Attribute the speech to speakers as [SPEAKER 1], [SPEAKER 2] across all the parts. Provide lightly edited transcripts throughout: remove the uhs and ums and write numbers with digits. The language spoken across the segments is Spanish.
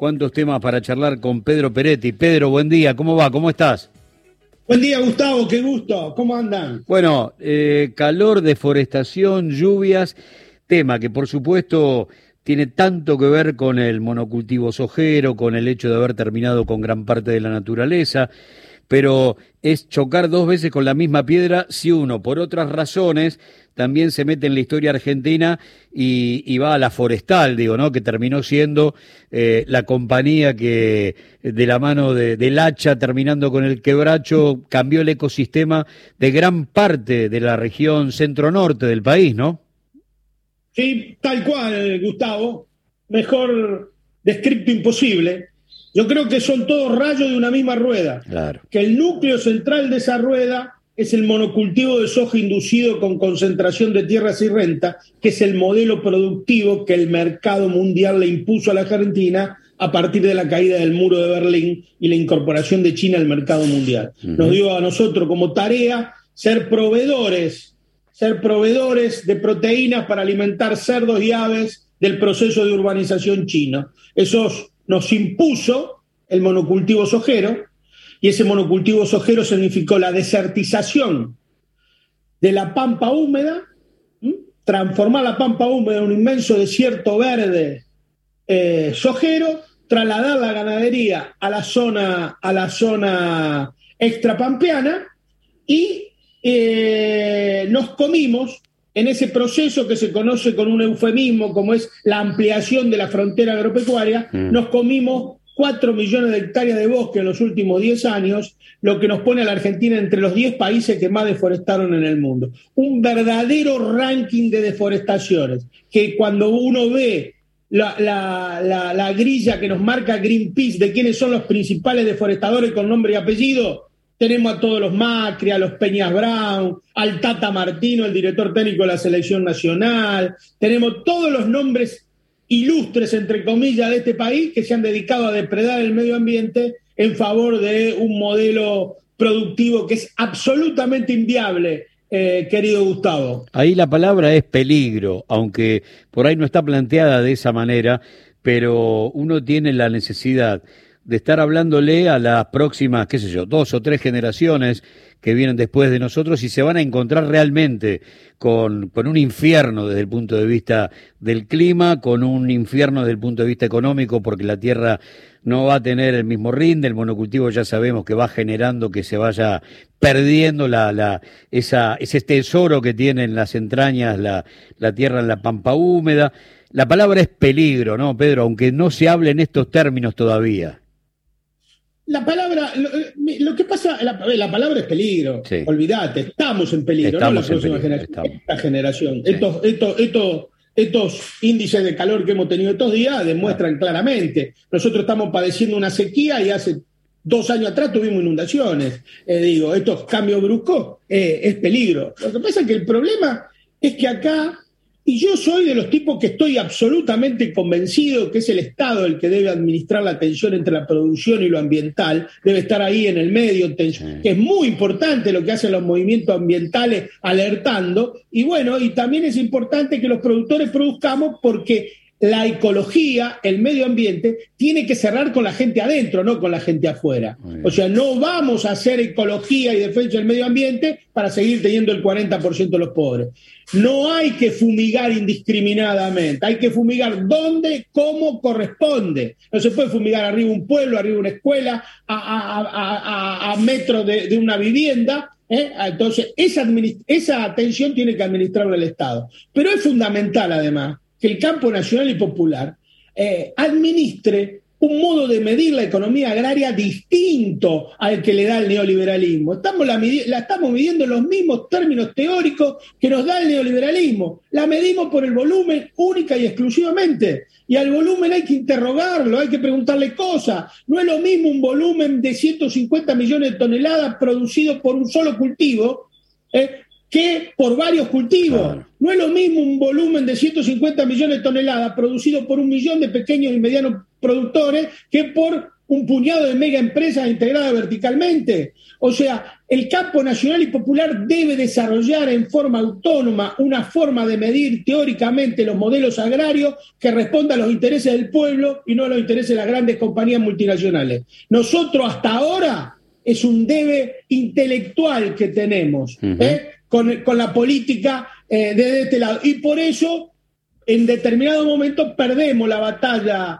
[SPEAKER 1] cuántos temas para charlar con Pedro Peretti. Pedro, buen día, ¿cómo va? ¿Cómo estás?
[SPEAKER 2] Buen día, Gustavo, qué gusto. ¿Cómo andan?
[SPEAKER 1] Bueno, calor, deforestación, lluvias, tema que por supuesto tiene tanto que ver con el monocultivo sojero, con el hecho de haber terminado con gran parte de la naturaleza, pero es chocar dos veces con la misma piedra si uno, por otras razones, también se mete en la historia argentina y va a la forestal, digo, ¿no? Que terminó siendo la compañía que, de la mano del hacha, terminando con el quebracho, cambió el ecosistema de gran parte de la región centro-norte del país, ¿no?
[SPEAKER 2] Sí, tal cual, Gustavo. Mejor descripto imposible. Yo creo que son todos rayos de una misma rueda.
[SPEAKER 1] Claro.
[SPEAKER 2] Que el núcleo central de esa rueda es el monocultivo de soja inducido con concentración de tierras y renta, que es el modelo productivo que el mercado mundial le impuso a la Argentina a partir de la caída del muro de Berlín y la incorporación de China al mercado mundial. Nos dio a nosotros como tarea ser proveedores de proteínas para alimentar cerdos y aves del proceso de urbanización chino. Eso nos impuso el monocultivo sojero, y ese monocultivo sojero significó la desertización de la pampa húmeda, transformar la pampa húmeda en un inmenso desierto verde sojero, trasladar la ganadería a la zona extrapampeana y nos comimos en ese proceso que se conoce con un eufemismo como es la ampliación de la frontera agropecuaria, nos comimos 4 millones de hectáreas de bosque en los últimos 10 años, lo que nos pone a la Argentina entre los 10 países que más deforestaron en el mundo. Un verdadero ranking de deforestaciones, que cuando uno ve la grilla que nos marca Greenpeace de quiénes son los principales deforestadores con nombre y apellido, tenemos a todos los Macri, a los Peñas Brown, al Tata Martino, el director técnico de la selección nacional, tenemos todos los nombres ilustres, entre comillas, de este país que se han dedicado a depredar el medio ambiente en favor de un modelo productivo que es absolutamente inviable, querido Gustavo.
[SPEAKER 1] Ahí la palabra es peligro, aunque por ahí no está planteada de esa manera, pero uno tiene la necesidad de estar hablándole a las próximas, qué sé yo, 2 o 3 generaciones que vienen después de nosotros y se van a encontrar realmente con un infierno desde el punto de vista del clima, con un infierno desde el punto de vista económico, porque la tierra no va a tener el mismo rinde, el monocultivo ya sabemos que va generando que se vaya perdiendo ese tesoro que tiene en las entrañas la tierra en la pampa húmeda. La palabra es peligro, ¿no, Pedro? Aunque no se hable en estos términos todavía.
[SPEAKER 2] La palabra, lo que pasa, la palabra es peligro, sí. Olvídate, estamos en peligro,
[SPEAKER 1] estamos
[SPEAKER 2] no la próxima generación. Sí. Estos índices de calor que hemos tenido estos días demuestran claramente. Nosotros estamos padeciendo una sequía y hace 2 años atrás tuvimos inundaciones. Estos cambios bruscos es peligro. Lo que pasa es que el problema es que acá, y yo soy de los tipos que estoy absolutamente convencido que es el Estado el que debe administrar la tensión entre la producción y lo ambiental, debe estar ahí en el medio, que es muy importante lo que hacen los movimientos ambientales alertando, y bueno, y también es importante que los productores produzcamos porque la ecología, el medio ambiente, tiene que cerrar con la gente adentro, no con la gente afuera. O sea, no vamos a hacer ecología y defensa del medio ambiente para seguir teniendo el 40% de los pobres. No hay que fumigar indiscriminadamente, hay que fumigar donde, cómo corresponde. No se puede fumigar arriba un pueblo, arriba una escuela, a metros de una vivienda. Entonces, esa atención tiene que administrarla el Estado. Pero es fundamental, además, que el campo nacional y popular administre un modo de medir la economía agraria distinto al que le da el neoliberalismo. La estamos midiendo en los mismos términos teóricos que nos da el neoliberalismo. La medimos por el volumen única y exclusivamente. Y al volumen hay que interrogarlo, hay que preguntarle cosas. No es lo mismo un volumen de 150 millones de toneladas producido por un solo cultivo, que por varios cultivos. Claro. No es lo mismo un volumen de 150 millones de toneladas producido por 1 millón de pequeños y medianos productores que por un puñado de mega empresas integradas verticalmente. O sea, el campo nacional y popular debe desarrollar en forma autónoma una forma de medir teóricamente los modelos agrarios que responda a los intereses del pueblo y no a los intereses de las grandes compañías multinacionales. Nosotros hasta ahora es un debe intelectual que tenemos con la política de este lado. Y por eso, en determinados momentos, perdemos la batalla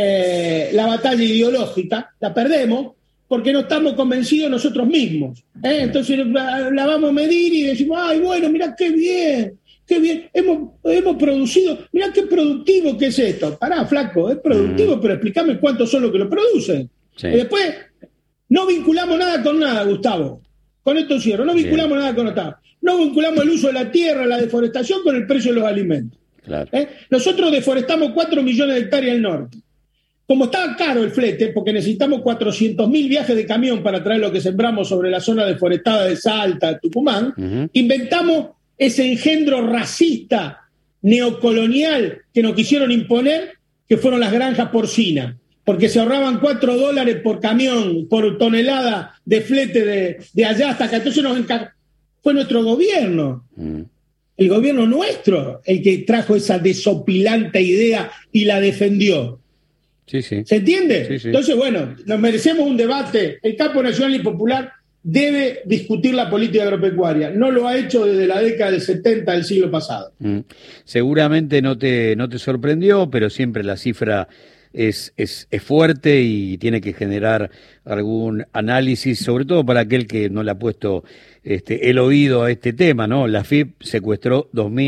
[SPEAKER 2] ideológica, la perdemos, porque no estamos convencidos nosotros mismos. Entonces la vamos a medir y decimos, ay, bueno, mirá qué bien, hemos producido, mirá qué productivo que es esto. Pará, flaco, es productivo, pero explícame cuántos son los que lo producen. Sí. Y después, no vinculamos nada con nada, Gustavo. Con esto cierro, no vinculamos nada con nada. No vinculamos el uso de la tierra, la deforestación con el precio de los alimentos. Claro. Nosotros deforestamos 4 millones de hectáreas al norte. Como estaba caro el flete, porque necesitamos 400.000 viajes de camión para traer lo que sembramos sobre la zona deforestada de Salta, de Tucumán, inventamos ese engendro racista, neocolonial que nos quisieron imponer, que fueron las granjas porcinas, porque se ahorraban $4 por camión, por tonelada de flete de allá hasta acá. Entonces fue nuestro gobierno. El gobierno nuestro el que trajo esa desopilante idea y la defendió.
[SPEAKER 1] Sí, sí.
[SPEAKER 2] ¿Se entiende?
[SPEAKER 1] Sí, sí.
[SPEAKER 2] Entonces, bueno, nos merecemos un debate. El campo nacional y popular debe discutir la política agropecuaria. No lo ha hecho desde la década del 70 del siglo pasado.
[SPEAKER 1] Seguramente no te sorprendió, pero siempre la cifra es fuerte y tiene que generar algún análisis, sobre todo para aquel que no le ha puesto el oído a este tema, ¿no? La FIP secuestró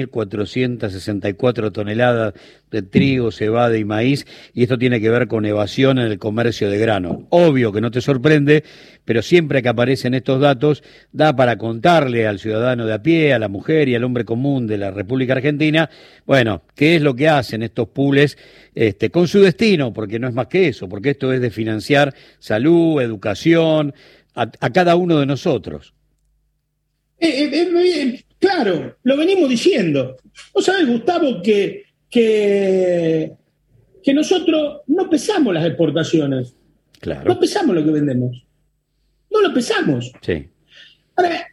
[SPEAKER 1] 2.464 toneladas de trigo, cebada y maíz, y esto tiene que ver con evasión en el comercio de grano. Obvio que no te sorprende, pero siempre que aparecen estos datos, da para contarle al ciudadano de a pie, a la mujer y al hombre común de la República Argentina, bueno, qué es lo que hacen estos pools con su destino, porque no es más que eso, porque esto es de financiar salud, educación, a cada uno de nosotros.
[SPEAKER 2] Claro, lo venimos diciendo. Vos sabés, Gustavo, que nosotros no pesamos las exportaciones.
[SPEAKER 1] Claro.
[SPEAKER 2] No pesamos lo que vendemos. No lo pesamos.
[SPEAKER 1] Sí.
[SPEAKER 2] Ahora,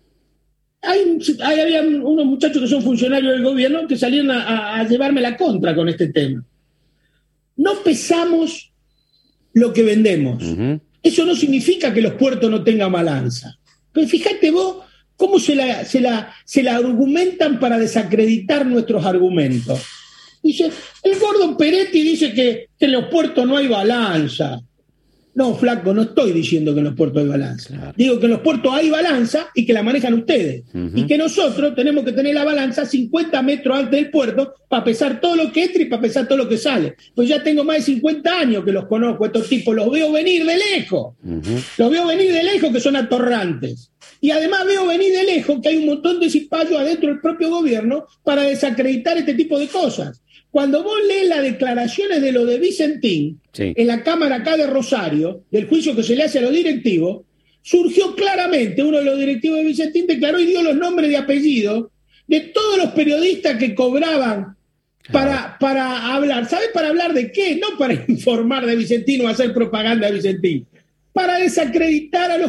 [SPEAKER 2] había unos muchachos que son funcionarios del gobierno que salieron a llevarme la contra con este tema. No pesamos lo que vendemos. Eso no significa que los puertos no tengan balanza. Pero fíjate vos cómo se la argumentan para desacreditar nuestros argumentos. Dice, el gordo Peretti dice que en los puertos no hay balanza. No, flaco, no estoy diciendo que en los puertos hay balanza. Claro. Digo que en los puertos hay balanza y que la manejan ustedes. Y que nosotros tenemos que tener la balanza 50 metros antes del puerto para pesar todo lo que entra y para pesar todo lo que sale. Pues ya tengo más de 50 años que los conozco, estos tipos, los veo venir de lejos. Los veo venir de lejos que son atorrantes. Y además veo venir de lejos que hay un montón de cipayos adentro del propio gobierno para desacreditar este tipo de cosas. Cuando vos lees las declaraciones de lo de Vicentín, sí, en la Cámara acá de Rosario, del juicio que se le hace a los directivos, surgió claramente, uno de los directivos de Vicentín declaró y dio los nombres de apellidos de todos los periodistas que cobraban para hablar. ¿Sabes para hablar de qué? No para informar de Vicentín o hacer propaganda de Vicentín. Para desacreditar a los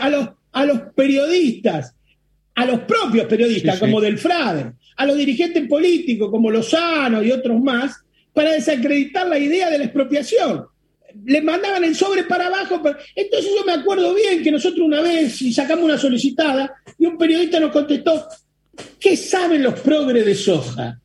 [SPEAKER 2] periodistas, a los propios periodistas, sí, como Del Frade, a los dirigentes políticos como Lozano y otros más, para desacreditar la idea de la expropiación. Le mandaban el sobre para abajo. Entonces yo me acuerdo bien que nosotros una vez sacamos una solicitada y un periodista nos contestó, ¿qué saben los progres de soja?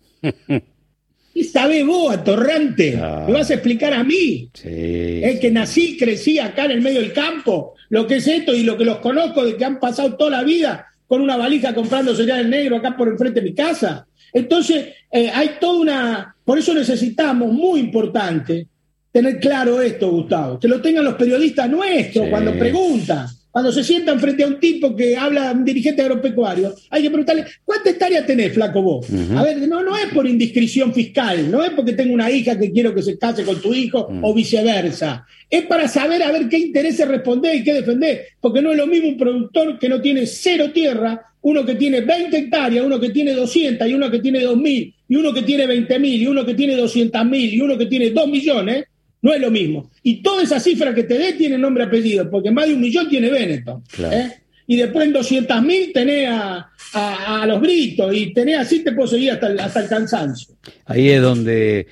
[SPEAKER 2] ¿Qué sabés vos, atorrante? ¿Me vas a explicar a mí?
[SPEAKER 1] Sí,
[SPEAKER 2] que nací, crecí acá en el medio del campo, lo que es esto y lo que los conozco de que han pasado toda la vida con una valija comprando cereal negro acá por enfrente de mi casa. Entonces, hay toda una... Por eso necesitamos, muy importante, tener claro esto, Gustavo, que lo tengan los periodistas nuestros, sí, cuando preguntan, cuando se sientan frente a un tipo que habla, un dirigente agropecuario, hay que preguntarle, ¿cuántas hectáreas tenés, flaco, vos? A ver, no es por indiscreción fiscal, no es porque tengo una hija que quiero que se case con tu hijo o viceversa. Es para saber a ver qué intereses responder y qué defender, porque no es lo mismo un productor que no tiene 0 tierra, uno que tiene 20 hectáreas, uno que tiene 200 y uno que tiene 2.000, y uno que tiene 20.000 y uno que tiene 200.000 y uno que tiene 2 millones, No es lo mismo. Y toda esa cifra que te dé tiene nombre y apellido, porque más de 1 millón tiene Benetton.
[SPEAKER 1] Claro.
[SPEAKER 2] Y después en 200.000 tenés a los Britos, y tenés así, te puedo seguir hasta el cansancio.
[SPEAKER 1] Ahí es donde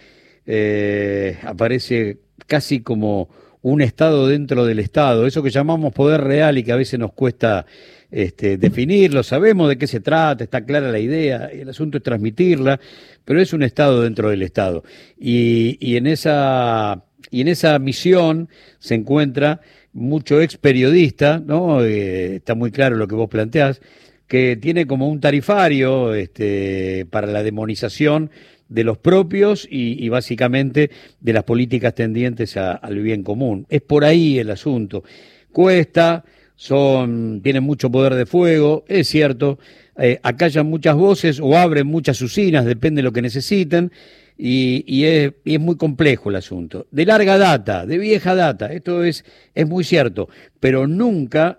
[SPEAKER 1] aparece casi como un Estado dentro del Estado, eso que llamamos poder real y que a veces nos cuesta definirlo. Sabemos de qué se trata, está clara la idea, el asunto es transmitirla, pero es un Estado dentro del Estado. Y en esa misión se encuentra mucho ex periodista, ¿no? Está muy claro lo que vos planteás, que tiene como un tarifario para la demonización de los propios y básicamente de las políticas tendientes al bien común. Es por ahí el asunto. Cuesta, tienen mucho poder de fuego, es cierto, acallan muchas voces o abren muchas usinas, depende de lo que necesiten, y es muy complejo el asunto. De larga data, de vieja data, esto es muy cierto, pero nunca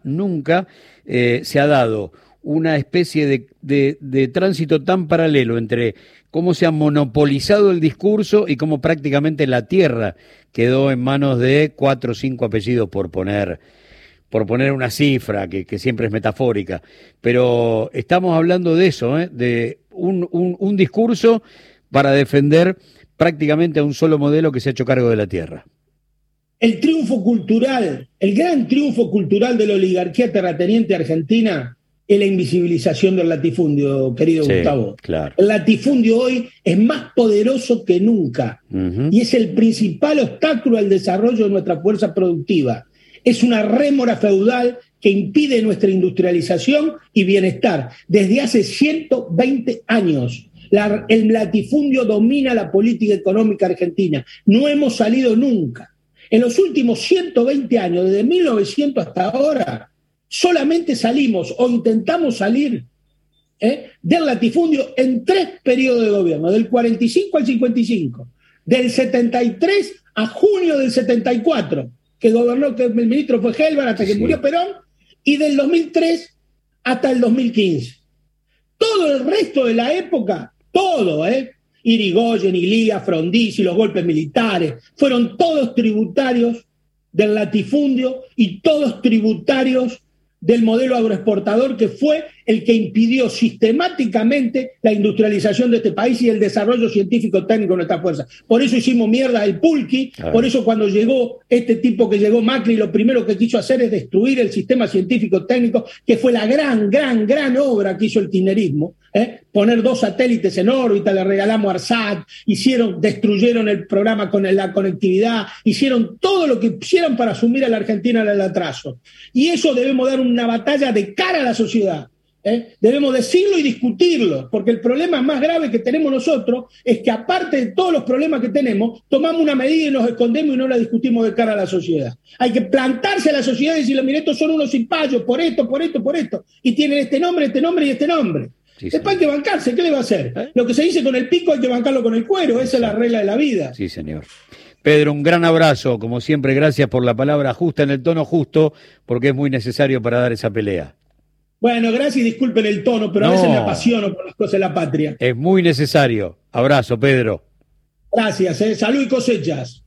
[SPEAKER 1] se ha dado una especie de tránsito tan paralelo entre cómo se ha monopolizado el discurso y cómo prácticamente la tierra quedó en manos de 4 o 5 apellidos, por poner una cifra que siempre es metafórica. Pero estamos hablando de eso, de un discurso para defender prácticamente a un solo modelo que se ha hecho cargo de la tierra.
[SPEAKER 2] El triunfo cultural, el gran triunfo cultural de la oligarquía terrateniente argentina es la invisibilización del latifundio, querido Gustavo.
[SPEAKER 1] Claro.
[SPEAKER 2] El latifundio hoy es más poderoso que nunca y es el principal obstáculo al desarrollo de nuestra fuerza productiva. Es una rémora feudal que impide nuestra industrialización y bienestar. Desde hace 120 años, el latifundio domina la política económica argentina. No hemos salido nunca. En los últimos 120 años, desde 1900 hasta ahora, solamente salimos o intentamos salir del latifundio en 3 periodos de gobierno, del 45 al 55, del 73 a junio del 74, que gobernó, que el ministro fue Helvar hasta que murió Perón, y del 2003 hasta el 2015. Todo el resto de la época, todo, Irigoyen, Ilía, Frondizi, los golpes militares, fueron todos tributarios del latifundio y todos tributarios del modelo agroexportador, que fue el que impidió sistemáticamente la industrialización de este país y el desarrollo científico técnico de nuestra fuerza. Por eso hicimos mierda el Pulqui, por eso cuando llegó este tipo que llegó Macri, lo primero que quiso hacer es destruir el sistema científico técnico, que fue la gran obra que hizo el kirchnerismo, poner 2 satélites en órbita, le regalamos a ARSAT, destruyeron el programa con la conectividad, hicieron todo lo que quisieron para asumir a la Argentina al atraso. Y eso debemos dar una batalla de cara a la sociedad. Debemos decirlo y discutirlo, porque el problema más grave que tenemos nosotros es que, aparte de todos los problemas que tenemos, tomamos una medida y nos escondemos y no la discutimos de cara a la sociedad. Hay que plantarse a la sociedad y decirle: mire, estos son unos cipayos, por esto, y tienen este nombre y este nombre. Sí, después hay que bancarse, ¿qué le va a hacer? Lo que se dice con el pico hay que bancarlo con el cuero, esa es la regla de la vida.
[SPEAKER 1] Sí, señor. Pedro, un gran abrazo, como siempre, gracias por la palabra justa en el tono justo, porque es muy necesario para dar esa pelea.
[SPEAKER 2] Bueno, gracias y disculpen el tono, pero a veces me apasiono por las cosas de la patria.
[SPEAKER 1] Es muy necesario. Abrazo, Pedro.
[SPEAKER 2] Gracias, salud y cosechas.